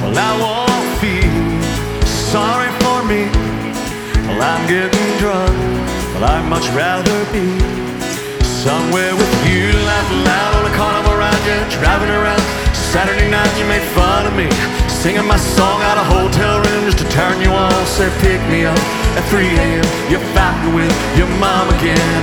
Well, I won't feel sorry for me. Well, I'm getting drunk. Well, I'd much rather be somewhere with you, laughing loud on the carnival ride, yeah, driving around. Saturday night you made fun of me, singing my song out of hotel room just to turn you on. Say pick me up at 3 a.m. You're fighting with your mom again.